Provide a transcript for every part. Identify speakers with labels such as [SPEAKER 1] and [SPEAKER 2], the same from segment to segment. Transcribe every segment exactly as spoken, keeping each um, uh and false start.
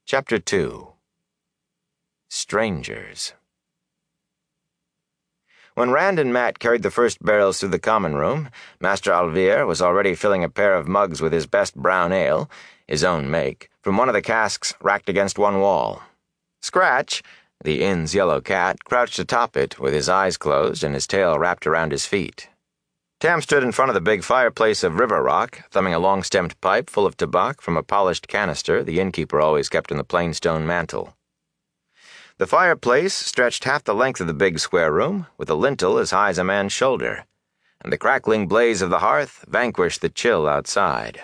[SPEAKER 1] Chapter two. Strangers. When Rand and Matt carried the first barrels through the common room, Master Alvir was already filling a pair of mugs with his best brown ale, his own make, from one of the casks racked against one wall. Scratch, the inn's yellow cat, crouched atop it with his eyes closed and his tail wrapped around his feet. Tam stood in front of the big fireplace of river rock, thumbing a long-stemmed pipe full of tobacco from a polished canister the innkeeper always kept in the plain stone mantel. The fireplace stretched half the length of the big square room, with a lintel as high as a man's shoulder, and the crackling blaze of the hearth vanquished the chill outside.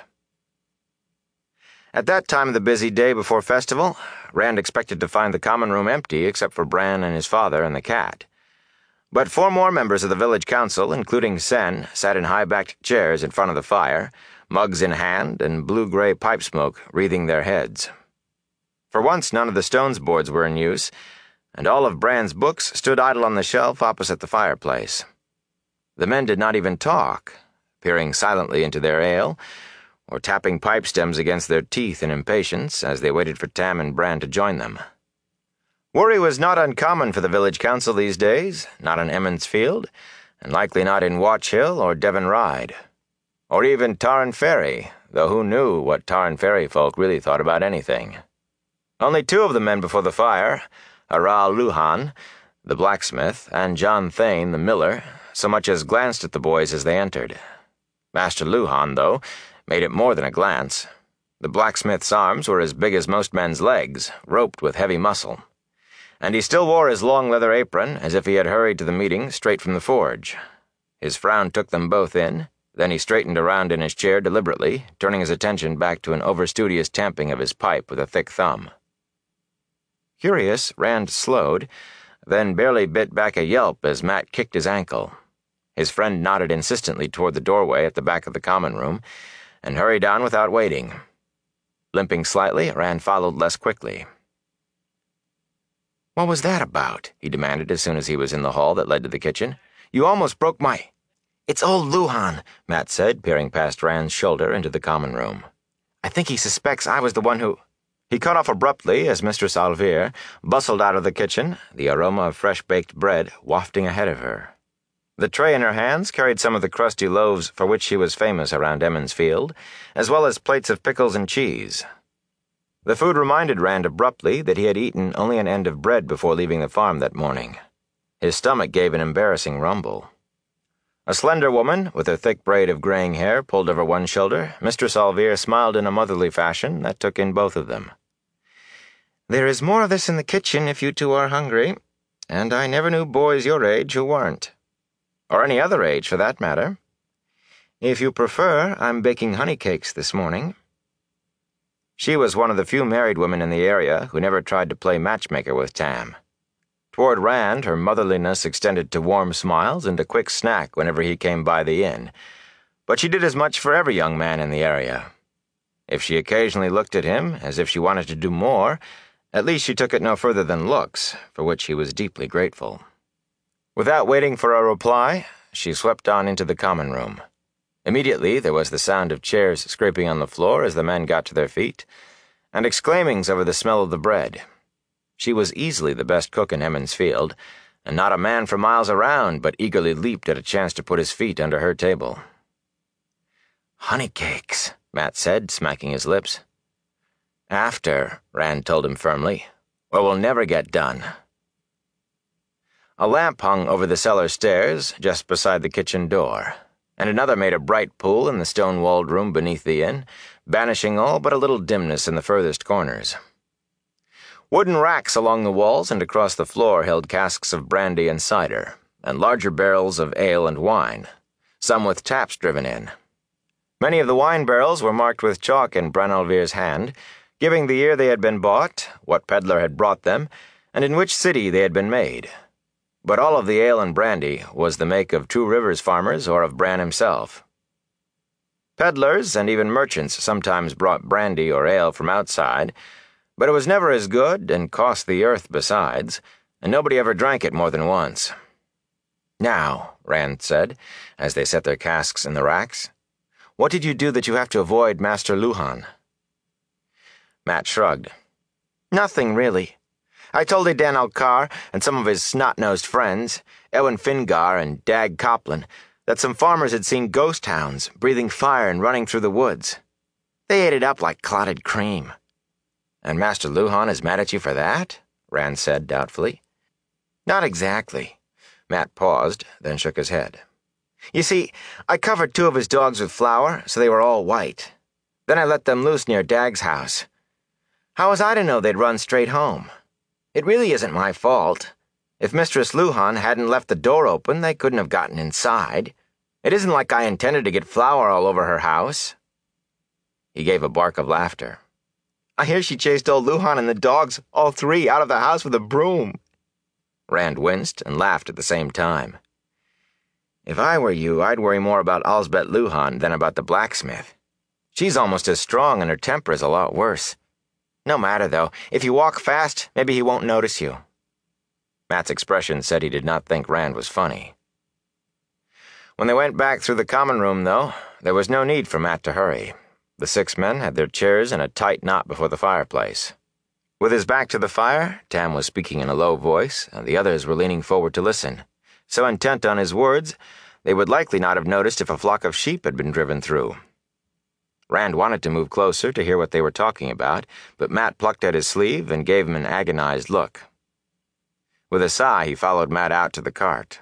[SPEAKER 1] At that time of the busy day before festival, Rand expected to find the common room empty except for Bran and his father and the cat. But four more members of the village council, including Sen, sat in high-backed chairs in front of the fire, mugs in hand and blue-gray pipe smoke wreathing their heads. For once none of the stone's boards were in use, and all of Bran's books stood idle on the shelf opposite the fireplace. The men did not even talk, peering silently into their ale, or tapping pipe stems against their teeth in impatience as they waited for Tam and Bran to join them. Worry was not uncommon for the village council these days, not on Emond's Field, and likely not in Watch Hill or Devon Ride. Or even Tarn Ferry, though who knew what Tarn Ferry folk really thought about anything. Only two of the men before the fire, Aral Luhan, the blacksmith, and John Thane, the miller, so much as glanced at the boys as they entered. Master Luhan, though, made it more than a glance. The blacksmith's arms were as big as most men's legs, roped with heavy muscle. And he still wore his long leather apron as if he had hurried to the meeting straight from the forge. His frown took them both in, then he straightened around in his chair deliberately, turning his attention back to an overstudious tamping of his pipe with a thick thumb. Curious, Rand slowed, then barely bit back a yelp as Matt kicked his ankle. His friend nodded insistently toward the doorway at the back of the common room, and hurried on without waiting. Limping slightly, Rand followed less quickly. "What was that about?" he demanded as soon as he was in the hall that led to the kitchen. "You almost broke my—" "It's old Luhan," Matt said, peering past Rand's shoulder into the common room. "I think he suspects I was the one who—" He cut off abruptly as Mistress Alvir bustled out of the kitchen, the aroma of fresh-baked bread wafting ahead of her. The tray in her hands carried some of the crusty loaves for which she was famous around Emond's Field, as well as plates of pickles and cheese. The food reminded Rand abruptly that he had eaten only an end of bread before leaving the farm that morning. His stomach gave an embarrassing rumble. A slender woman, with her thick braid of graying hair pulled over one shoulder, Mistress Alvir smiled in a motherly fashion that took in both of them. "There is more of this in the kitchen if you two are hungry, and I never knew boys your age who weren't. Or any other age, for that matter. If you prefer, I'm baking honey cakes this morning." She was one of the few married women in the area who never tried to play matchmaker with Tam. Toward Rand, her motherliness extended to warm smiles and a quick snack whenever he came by the inn, but she did as much for every young man in the area. If she occasionally looked at him as if she wanted to do more, at least she took it no further than looks, for which he was deeply grateful. Without waiting for a reply, she swept on into the common room. Immediately there was the sound of chairs scraping on the floor as the men got to their feet, and exclaimings over the smell of the bread. She was easily the best cook in Emond's Field, and not a man for miles around but eagerly leaped at a chance to put his feet under her table. "Honey cakes," Matt said, smacking his lips. "After," Rand told him firmly, "or we'll never get done." A lamp hung over the cellar stairs just beside the kitchen door, and another made a bright pool in the stone-walled room beneath the inn, banishing all but a little dimness in the furthest corners. Wooden racks along the walls and across the floor held casks of brandy and cider, and larger barrels of ale and wine, some with taps driven in. Many of the wine barrels were marked with chalk in Bran Alvir's hand, giving the year they had been bought, what peddler had brought them, and in which city they had been made. But all of the ale and brandy was the make of Two Rivers farmers or of Bran himself. Peddlers and even merchants sometimes brought brandy or ale from outside, but it was never as good and cost the earth besides, and nobody ever drank it more than once. "Now," Rand said, as they set their casks in the racks, "what did you do that you have to avoid Master Luhan?" Matt shrugged. Nothing, really. I told Edan Alcar and some of his snot-nosed friends, Ewen Fingar and Dag Coplin, that some farmers had seen ghost hounds breathing fire and running through the woods. They ate it up like clotted cream. And Master Luhan is mad at you for that? Rand said doubtfully. Not exactly. Matt paused, then shook his head. You see, I covered two of his dogs with flour, so they were all white. Then I let them loose near Dag's house. How was I to know they'd run straight home? It really isn't my fault. If Mistress Luhan hadn't left the door open, they couldn't have gotten inside. It isn't like I intended to get flour all over her house. He gave a bark of laughter. I hear she chased old Luhan and the dogs, all three, out of the house with a broom. Rand winced and laughed at the same time. If I were you, I'd worry more about Alsbet Luhan than about the blacksmith. She's almost as strong and her temper is a lot worse. No matter, though. If you walk fast, maybe he won't notice you. Matt's expression said he did not think Rand was funny. When they went back through the common room, though, there was no need for Matt to hurry. The six men had their chairs in a tight knot before the fireplace. With his back to the fire, Tam was speaking in a low voice, and the others were leaning forward to listen. So intent on his words, they would likely not have noticed if a flock of sheep had been driven through. Rand wanted to move closer to hear what they were talking about, but Matt plucked at his sleeve and gave him an agonized look. With a sigh, he followed Matt out to the cart.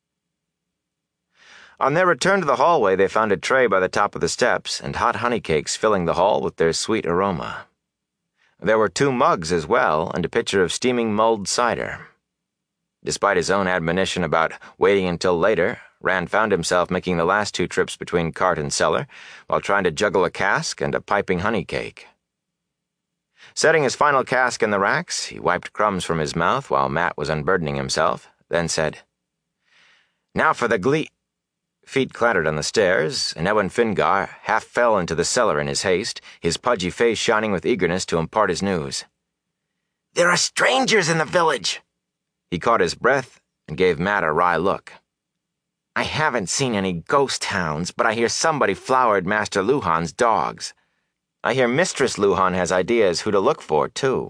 [SPEAKER 1] On their return to the hallway, they found a tray by the top of the steps and hot honey cakes filling the hall with their sweet aroma. There were two mugs as well and a pitcher of steaming mulled cider. Despite his own admonition about waiting until later, Rand found himself making the last two trips between cart and cellar while trying to juggle a cask and a piping honey cake. Setting his final cask in the racks, he wiped crumbs from his mouth while Matt was unburdening himself, then said, Now for the glee... Feet clattered on the stairs, and Ewen Fingar half fell into the cellar in his haste, his pudgy face shining with eagerness to impart his news. There are strangers in the village! He caught his breath and gave Matt a wry look. I haven't seen any ghost hounds, but I hear somebody floured Master Luhan's dogs. I hear Mistress Luhan has ideas who to look for, too.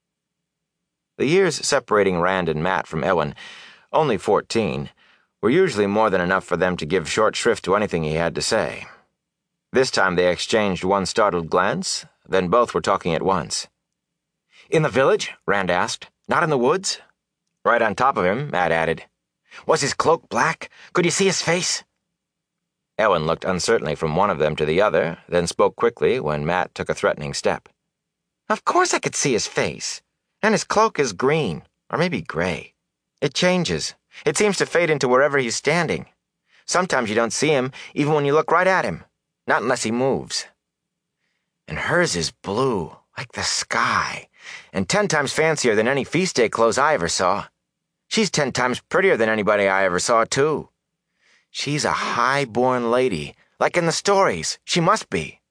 [SPEAKER 1] The years separating Rand and Matt from Ewen, only fourteen, were usually more than enough for them to give short shrift to anything he had to say. This time they exchanged one startled glance, then both were talking at once. In the village? Rand asked. Not in the woods? Right on top of him, Matt added. Was his cloak black? Could you see his face? Ewen looked uncertainly from one of them to the other, then spoke quickly when Matt took a threatening step. Of course I could see his face. And his cloak is green, or maybe gray. It changes. It seems to fade into wherever he's standing. Sometimes you don't see him, even when you look right at him. Not unless he moves. And hers is blue, like the sky, and ten times fancier than any feast day clothes I ever saw. She's ten times prettier than anybody I ever saw, too. She's a high-born lady, like in the stories. She must be.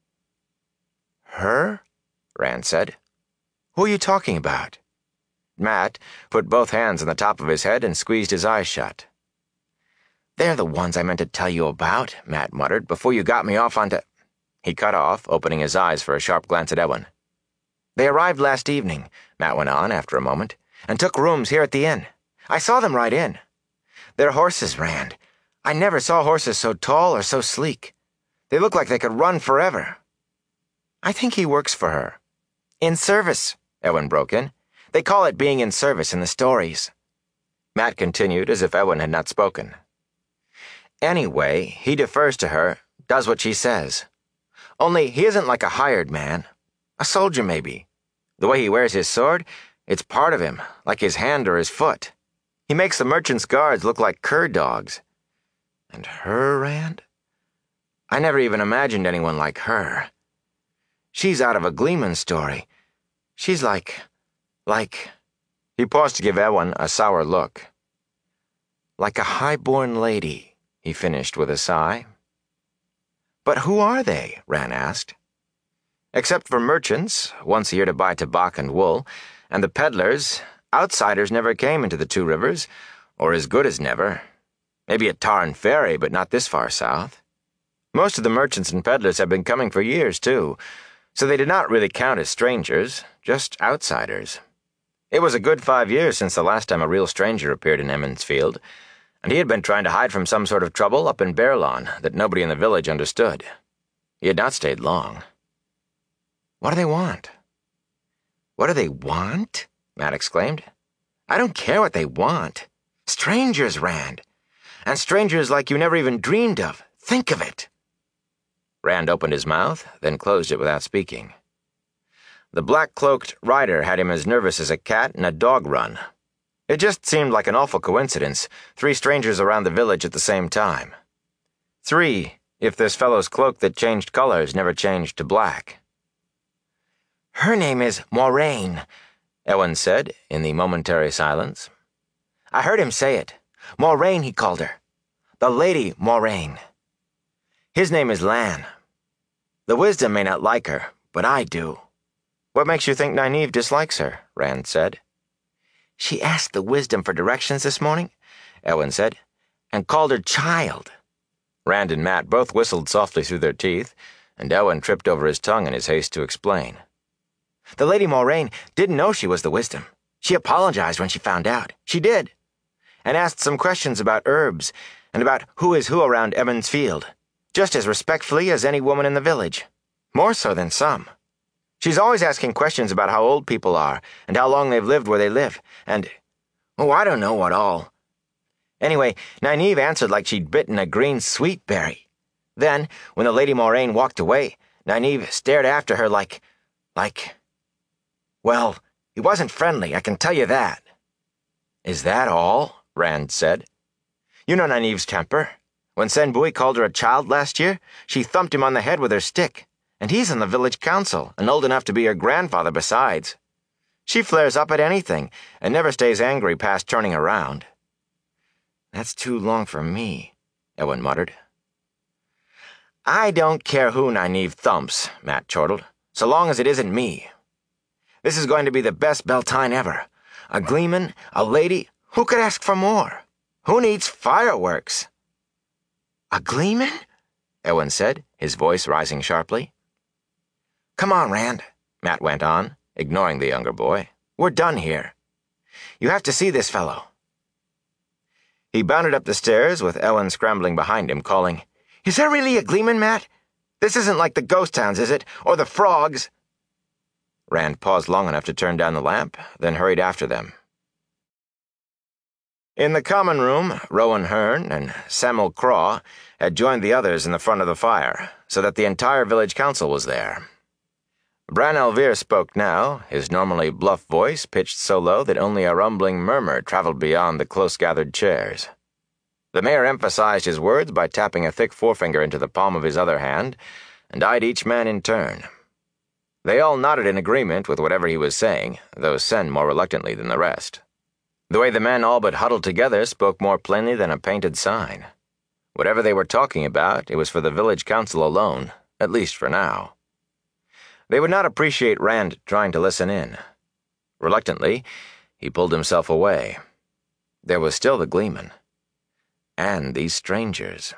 [SPEAKER 1] Her? Rand said. Who are you talking about? Matt put both hands on the top of his head and squeezed his eyes shut. They're the ones I meant to tell you about, Matt muttered, before you got me off onto... He cut off, opening his eyes for a sharp glance at Ewen. They arrived last evening, Matt went on after a moment, and took rooms here at the inn. I saw them right in. They're horses, Rand. I never saw horses so tall or so sleek. They look like they could run forever. I think he works for her. In service, Ewen broke in. They call it being in service in the stories. Matt continued as if Ewen had not spoken. Anyway, he defers to her, does what she says. Only he isn't like a hired man. A soldier, maybe. The way he wears his sword, it's part of him, like his hand or his foot. He makes the merchant's guards look like cur dogs. And her, Rand? I never even imagined anyone like her. She's out of a Gleeman story. She's like... Like, he paused to give Ewen a sour look. Like a high-born lady, he finished with a sigh. But who are they? Rand asked. Except for merchants, once a year to buy tobacco and wool, and the peddlers, outsiders never came into the Two Rivers, or as good as never. Maybe at Tarn Ferry, but not this far south. Most of the merchants and peddlers have been coming for years, too. So they did not really count as strangers, just outsiders. It was a good five years since the last time a real stranger appeared in Emmons Field, and he had been trying to hide from some sort of trouble up in Bear Lawn that nobody in the village understood. He had not stayed long. What do they want? What do they want? Matt exclaimed. I don't care what they want. Strangers, Rand. And strangers like you never even dreamed of. Think of it. Rand opened his mouth, then closed it without speaking. The black-cloaked rider had him as nervous as a cat in a dog run. It just seemed like an awful coincidence, three strangers around the village at the same time. Three, if this fellow's cloak that changed colors never changed to black. Her name is Moraine, Ewan said in the momentary silence. I heard him say it. Moraine, he called her. The Lady Moraine. His name is Lan. The Wisdom may not like her, but I do. What makes you think Nynaeve dislikes her? Rand said. She asked the Wisdom for directions this morning, Ewan said, and called her child. Rand and Matt both whistled softly through their teeth, and Ewan tripped over his tongue in his haste to explain. The Lady Moraine didn't know she was the Wisdom. She apologized when she found out. She did. And asked some questions about herbs, and about who is who around Emmons Field, just as respectfully as any woman in the village. More so than some. She's always asking questions about how old people are, and how long they've lived where they live, and, oh, I don't know what all. Anyway, Nynaeve answered like she'd bitten a green sweet berry. Then, when the Lady Moraine walked away, Nynaeve stared after her like, like, well, he wasn't friendly, I can tell you that. Is that all? Rand said. You know Nynaeve's temper. When Senbui called her a child last year, she thumped him on the head with her stick. And he's on the village council, and old enough to be her grandfather besides. She flares up at anything, and never stays angry past turning around. That's too long for me, Ewan muttered. I don't care who Nynaeve thumps, Matt chortled, so long as it isn't me. This is going to be the best Beltane ever. A gleeman, a lady, who could ask for more? Who needs fireworks? A gleeman? Ewan said, his voice rising sharply. Come on, Rand, Matt went on, ignoring the younger boy. We're done here. You have to see this fellow. He bounded up the stairs with Ewan scrambling behind him, calling, Is there really a gleeman, Matt? This isn't like the ghost towns, is it? Or the frogs? Rand paused long enough to turn down the lamp, then hurried after them. In the common room, Rowan Hearn and Samuel Craw had joined the others in the front of the fire, so that the entire village council was there. Bran al'Vir spoke now, his normally bluff voice pitched so low that only a rumbling murmur traveled beyond the close-gathered chairs. The mayor emphasized his words by tapping a thick forefinger into the palm of his other hand, and eyed each man in turn. They all nodded in agreement with whatever he was saying, though Sen more reluctantly than the rest. The way the men all but huddled together spoke more plainly than a painted sign. Whatever they were talking about, it was for the village council alone, at least for now. They would not appreciate Rand trying to listen in. Reluctantly, he pulled himself away. There was still the gleeman. And these strangers.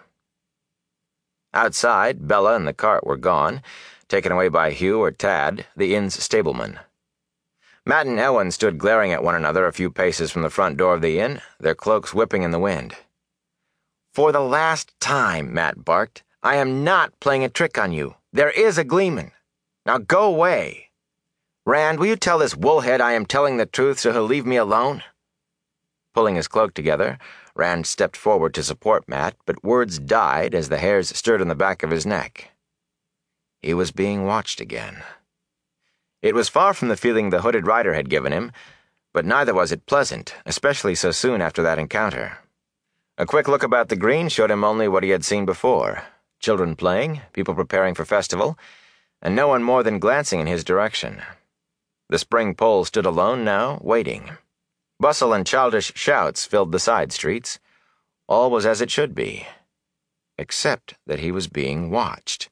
[SPEAKER 1] Outside, Bella and the cart were gone, taken away by Hugh or Tad, the inn's stableman. Matt and Ewan stood glaring at one another a few paces from the front door of the inn, their cloaks whipping in the wind. For the last time, Matt barked, I am not playing a trick on you. There is a gleeman. Now go away. Rand, will you tell this woolhead I am telling the truth so he'll leave me alone? Pulling his cloak together, Rand stepped forward to support Matt, but words died as the hairs stirred on the back of his neck. He was being watched again. It was far from the feeling the hooded rider had given him, but neither was it pleasant, especially so soon after that encounter. A quick look about the green showed him only what he had seen before. Children playing, people preparing for festival, and no one more than glancing in his direction. The spring pole stood alone now, waiting. Bustle and childish shouts filled the side streets. All was as it should be, except that he was being watched.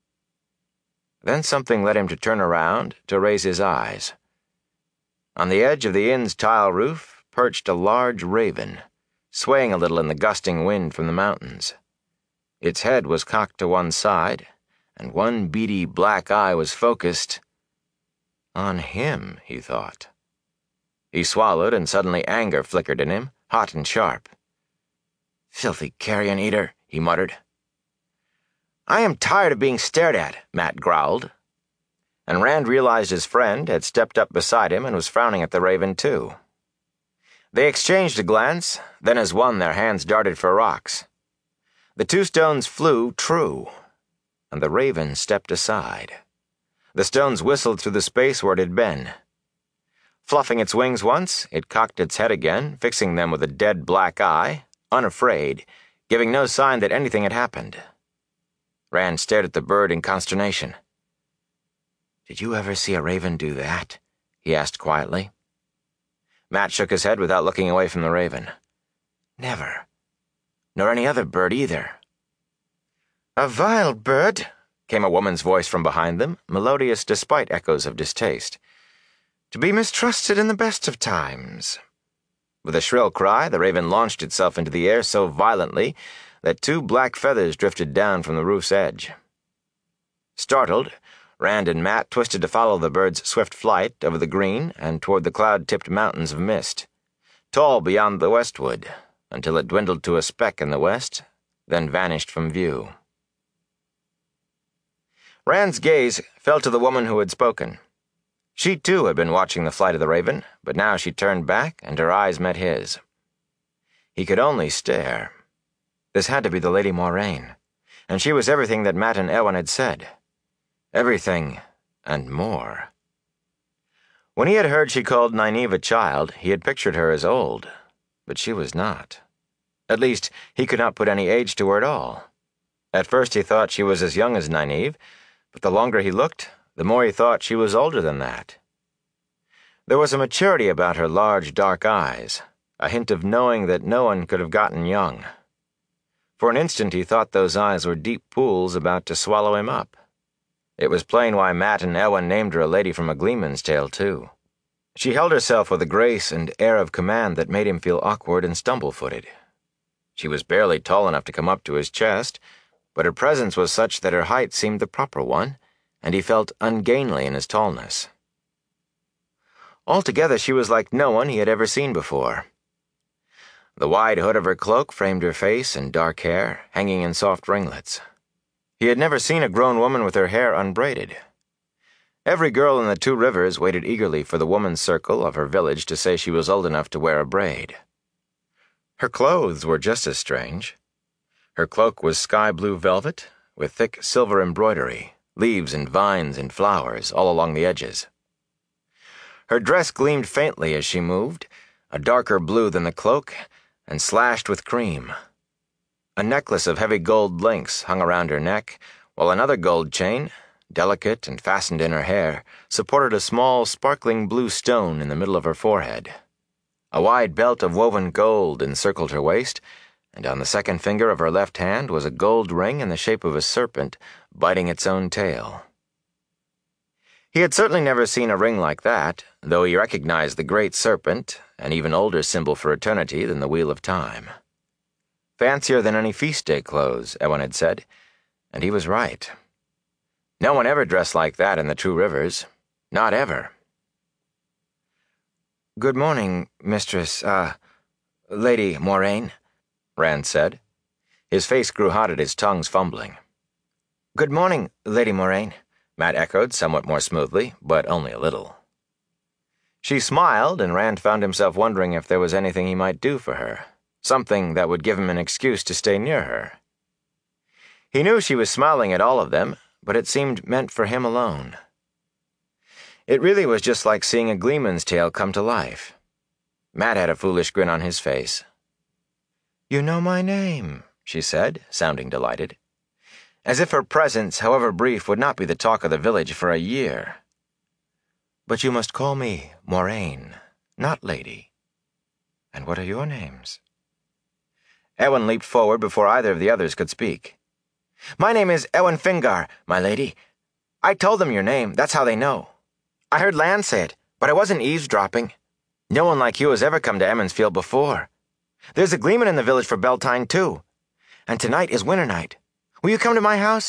[SPEAKER 1] Then something led him to turn around, to raise his eyes. On the edge of the inn's tile roof perched a large raven, swaying a little in the gusting wind from the mountains. Its head was cocked to one side, and one beady black eye was focused on him, he thought. He swallowed, and suddenly anger flickered in him, hot and sharp. "Filthy carrion eater," he muttered. "I am tired of being stared at," Matt growled. And Rand realized his friend had stepped up beside him and was frowning at the raven too. They exchanged a glance, then as one their hands darted for rocks. The two stones flew true, and the raven stepped aside. The stones whistled through the space where it had been. Fluffing its wings once, it cocked its head again, fixing them with a dead black eye, unafraid, giving no sign that anything had happened. Rand stared at the bird in consternation. "Did you ever see a raven do that?" he asked quietly. Matt shook his head without looking away from the raven. "Never. Nor any other bird either." "A vile bird," came a woman's voice from behind them, melodious despite echoes of distaste. "To be mistrusted in the best of times." With a shrill cry, the raven launched itself into the air so violently that two black feathers drifted down from the roof's edge. Startled, Rand and Matt twisted to follow the bird's swift flight over the green and toward the cloud-tipped mountains of mist, tall beyond the westwood, until it dwindled to a speck in the west, then vanished from view. Rand's gaze fell to the woman who had spoken. She too had been watching the flight of the raven, but now she turned back and her eyes met his. He could only stare. This had to be the Lady Moraine, and she was everything that Matt and Ewan had said. Everything, and more. When he had heard she called Nynaeve a child, he had pictured her as old, but she was not. At least, he could not put any age to her at all. At first he thought she was as young as Nynaeve, but the longer he looked, the more he thought she was older than that. There was a maturity about her large, dark eyes, a hint of knowing that no one could have gotten young. For an instant he thought those eyes were deep pools about to swallow him up. It was plain why Matt and Ewan named her a lady from a gleeman's tale, too. She held herself with a grace and air of command that made him feel awkward and stumble-footed. She was barely tall enough to come up to his chest, but her presence was such that her height seemed the proper one, and he felt ungainly in his tallness. Altogether she was like no one he had ever seen before. The wide hood of her cloak framed her face and dark hair, hanging in soft ringlets. He had never seen a grown woman with her hair unbraided. Every girl in the Two Rivers waited eagerly for the woman's circle of her village to say she was old enough to wear a braid. Her clothes were just as strange. Her cloak was sky-blue velvet, with thick silver embroidery, leaves and vines and flowers all along the edges. Her dress gleamed faintly as she moved, a darker blue than the cloak, and slashed with cream. A necklace of heavy gold links hung around her neck, while another gold chain, delicate and fastened in her hair, supported a small, sparkling blue stone in the middle of her forehead. A wide belt of woven gold encircled her waist, and on the second finger of her left hand was a gold ring in the shape of a serpent biting its own tail. He had certainly never seen a ring like that, though he recognized the Great Serpent, an even older symbol for eternity than the Wheel of Time. Fancier than any feast-day clothes, Ewan had said, and he was right. No one ever dressed like that in the Two Rivers. Not ever. "Good morning, Mistress, uh, Lady Moraine," Rand said. His face grew hot at his tongue's fumbling. "Good morning, Lady Moraine," Matt echoed somewhat more smoothly, but only a little. She smiled, and Rand found himself wondering if there was anything he might do for her, something that would give him an excuse to stay near her. He knew she was smiling at all of them, but it seemed meant for him alone. It really was just like seeing a gleeman's tale come to life. Matt had a foolish grin on his face. "You know my name," she said, sounding delighted. As if her presence, however brief, would not be the talk of the village for a year. "But you must call me Moraine, not Lady. And what are your names?" Ewan leaped forward before either of the others could speak. "My name is Ewan Fingar, my lady. I told them your name, that's how they know. I heard Lan say it, but I wasn't eavesdropping. No one like you has ever come to Emmonsfield before. There's a gleeman in the village for Beltane, too. And tonight is winter night. Will you come to my house?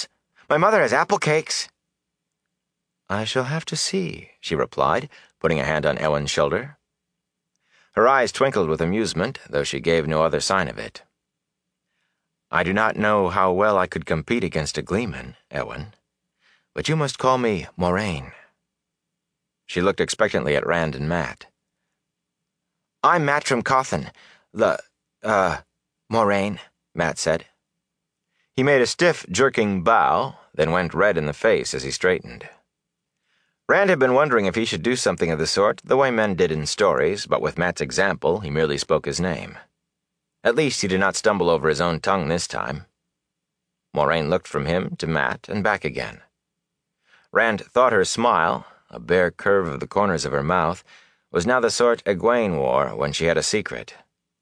[SPEAKER 1] My mother has apple cakes." "I shall have to see," she replied, putting a hand on Ewen's shoulder. Her eyes twinkled with amusement, though she gave no other sign of it. "I do not know how well I could compete against a gleeman, Ewen, but you must call me Moraine." She looked expectantly at Rand and Matt. "I'm Matt from Cawthon. The, uh, Moraine," Matt said. He made a stiff, jerking bow, then went red in the face as he straightened. Rand had been wondering if he should do something of the sort, the way men did in stories, but with Matt's example, he merely spoke his name. At least he did not stumble over his own tongue this time. Moraine looked from him to Matt and back again. Rand thought her smile, a bare curve of the corners of her mouth, was now the sort Egwene wore when she had a secret.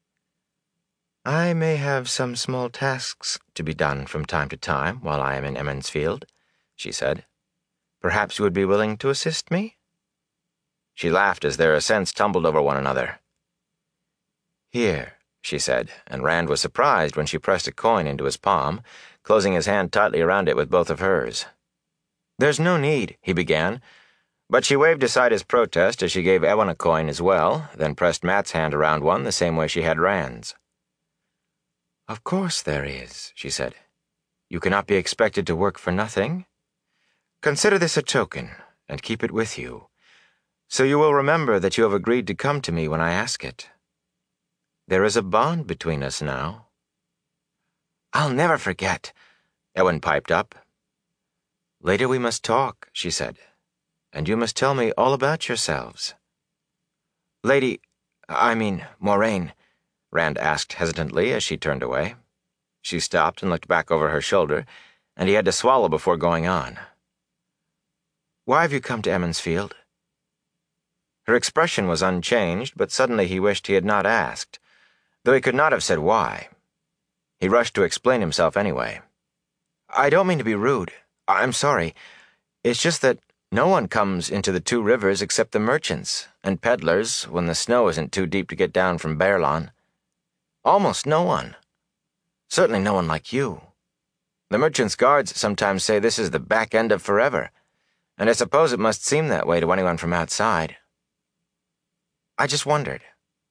[SPEAKER 1] "I may have some small tasks to be done from time to time while I am in Emond's Field," she said. "Perhaps you would be willing to assist me?" She laughed as their assents tumbled over one another. "Here," she said, and Rand was surprised when she pressed a coin into his palm, closing his hand tightly around it with both of hers. "There's no need," he began, but she waved aside his protest as she gave Ewen a coin as well, then pressed Matt's hand around one the same way she had Rand's. "Of course there is," she said. "You cannot be expected to work for nothing. Consider this a token, and keep it with you, so you will remember that you have agreed to come to me when I ask it. There is a bond between us now." "I'll never forget," Ewen piped up. "Later we must talk," she said, "and you must tell me all about yourselves." "Lady, I mean, Moraine," Rand asked hesitantly as she turned away. She stopped and looked back over her shoulder, and he had to swallow before going on. "Why have you come to Emond's Field?" Her expression was unchanged, but suddenly he wished he had not asked, though he could not have said why. He rushed to explain himself anyway. "I don't mean to be rude. I'm sorry. It's just that no one comes into the two rivers except the merchants and peddlers when the snow isn't too deep to get down from Baerlon. Almost no one. Certainly no one like you. The merchants' guards sometimes say this is the back end of forever, and I suppose it must seem that way to anyone from outside. I just wondered."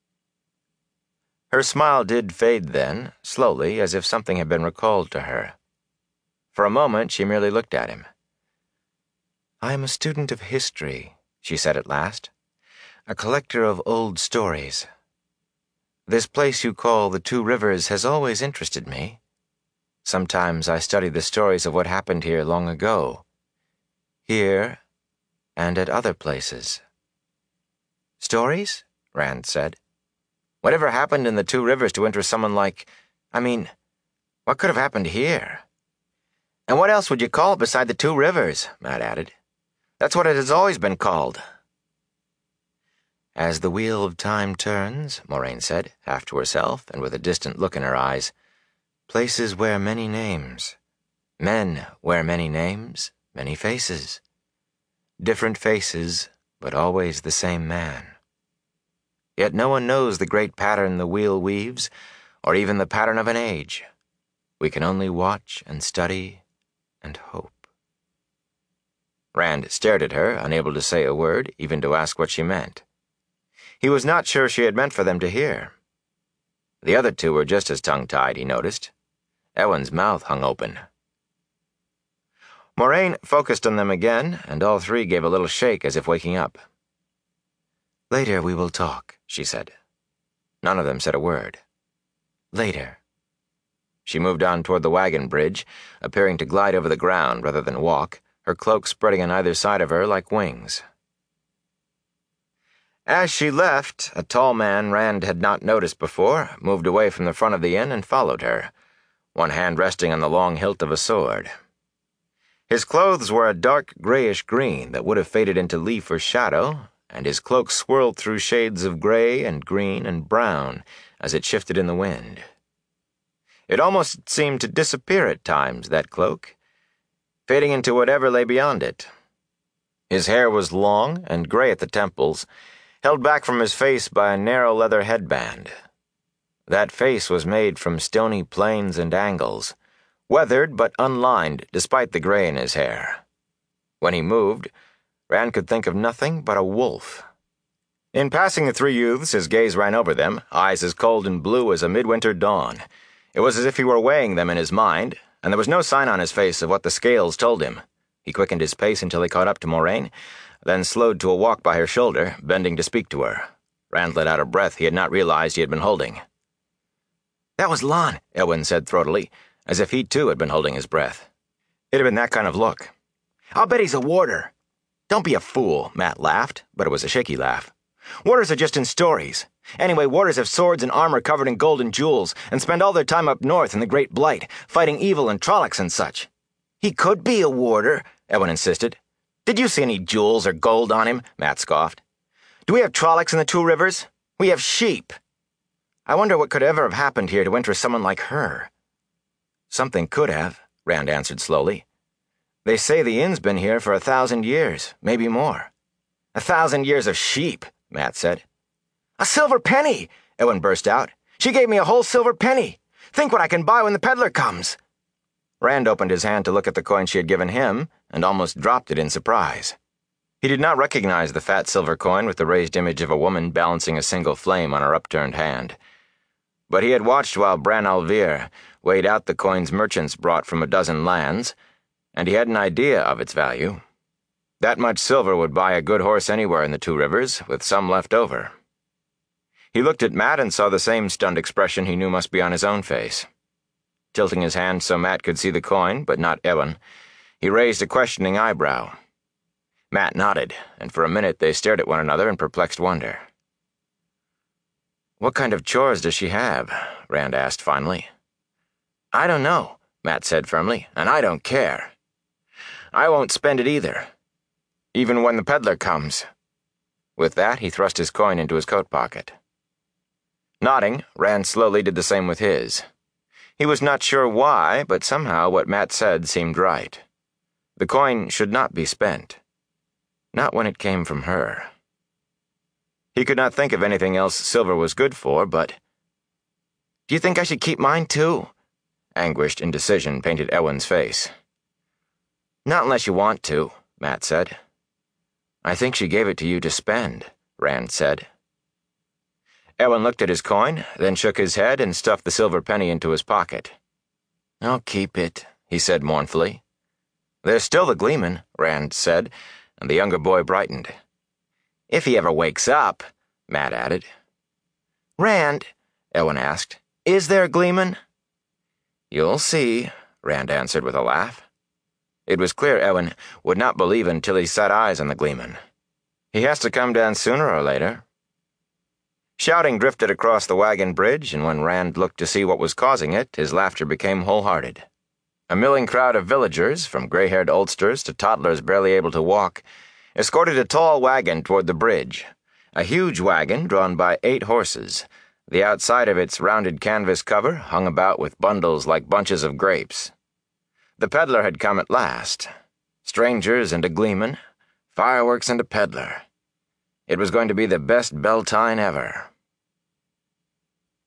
[SPEAKER 1] Her smile did fade then, slowly, as if something had been recalled to her. For a moment she merely looked at him. "I am a student of history," she said at last, "a collector of old stories. This place you call the Two Rivers has always interested me. Sometimes I study the stories of what happened here long ago, here and at other places." "Stories?" Rand said. "Whatever happened in the Two Rivers to interest someone like, I mean, what could have happened here?" "And what else would you call it beside the Two Rivers?" Matt added. "That's what it has always been called." "As the wheel of time turns," Moraine said, half to herself and with a distant look in her eyes, "places wear many names. Men wear many names, many faces. Different faces, but always the same man. Yet no one knows the great pattern the wheel weaves, or even the pattern of an age. We can only watch and study and hope." Rand stared at her, unable to say a word, even to ask what she meant. He was not sure she had meant for them to hear. The other two were just as tongue-tied, he noticed. Ewen's mouth hung open. Moraine focused on them again, and all three gave a little shake as if waking up. "Later we will talk," she said. None of them said a word. "Later." She moved on toward the wagon bridge, appearing to glide over the ground rather than walk, her cloak spreading on either side of her like wings. As she left, a tall man Rand had not noticed before moved away from the front of the inn and followed her, one hand resting on the long hilt of a sword. His clothes were a dark grayish-green that would have faded into leaf or shadow, and his cloak swirled through shades of gray and green and brown as it shifted in the wind. It almost seemed to disappear at times, that cloak, fading into whatever lay beyond it. His hair was long and gray at the temples, held back from his face by a narrow leather headband. That face was made from stony planes and angles, weathered but unlined despite the gray in his hair. When he moved, Rand could think of nothing but a wolf. In passing the three youths, his gaze ran over them, eyes as cold and blue as a midwinter dawn. It was as if he were weighing them in his mind, and there was no sign on his face of what the scales told him. He quickened his pace until he caught up to Moraine, then slowed to a walk by her shoulder, bending to speak to her. Rand let out a breath he had not realized he had been holding. "That was Lon," Elwyn said throatily, as if he too had been holding his breath. It had been that kind of look. "I'll bet he's a warder." "Don't be a fool," Matt laughed, but it was a shaky laugh. "Warders are just in stories. Anyway, warders have swords and armor covered in gold and jewels, and spend all their time up north in the Great Blight, fighting evil and Trollocs and such." "He could be a warder," Elwyn insisted. "Did you see any jewels or gold on him?" Matt scoffed. "Do we have Trollocs in the Two Rivers? We have sheep." "I wonder what could ever have happened here to interest someone like her." "Something could have," Rand answered slowly. "They say the inn's been here for a thousand years, maybe more." "A thousand years of sheep," Matt said. "A silver penny!" Elwyn burst out. "She gave me a whole silver penny. Think what I can buy when the peddler comes." Rand opened his hand to look at the coin she had given him, and almost dropped it in surprise. He did not recognize the fat silver coin with the raised image of a woman balancing a single flame on her upturned hand. But he had watched while Bran al'Vere weighed out the coins merchants brought from a dozen lands, and he had an idea of its value. That much silver would buy a good horse anywhere in the Two Rivers, with some left over. He looked at Matt and saw the same stunned expression he knew must be on his own face. Tilting his hand so Matt could see the coin, but not Elwyn, he raised a questioning eyebrow. Matt nodded, and for a minute they stared at one another in perplexed wonder. "What kind of chores does she have?" Rand asked finally. "I don't know," Matt said firmly, "and I don't care. I won't spend it either. Even when the peddler comes." With that, he thrust his coin into his coat pocket. Nodding, Rand slowly did the same with his. He was not sure why, but somehow what Matt said seemed right. The coin should not be spent. Not when it came from her. He could not think of anything else silver was good for, but... "Do you think I should keep mine too?" Anguished indecision painted Elwyn's face. "Not unless you want to," Matt said. "I think she gave it to you to spend," Rand said. Elwyn looked at his coin, then shook his head and stuffed the silver penny into his pocket. "I'll keep it," he said mournfully. "There's still the Gleeman," Rand said, and the younger boy brightened. "If he ever wakes up," Matt added. "Rand," Elwyn asked, "is there a Gleeman?" "You'll see," Rand answered with a laugh. It was clear Elwyn would not believe until he set eyes on the Gleeman. He has to come down sooner or later. Shouting drifted across the wagon bridge, and when Rand looked to see what was causing it, his laughter became wholehearted. A milling crowd of villagers, from gray-haired oldsters to toddlers barely able to walk, escorted a tall wagon toward the bridge, a huge wagon drawn by eight horses. The outside of its rounded canvas cover hung about with bundles like bunches of grapes. The peddler had come at last. Strangers and a Gleeman, fireworks and a peddler. It was going to be the best Beltane ever.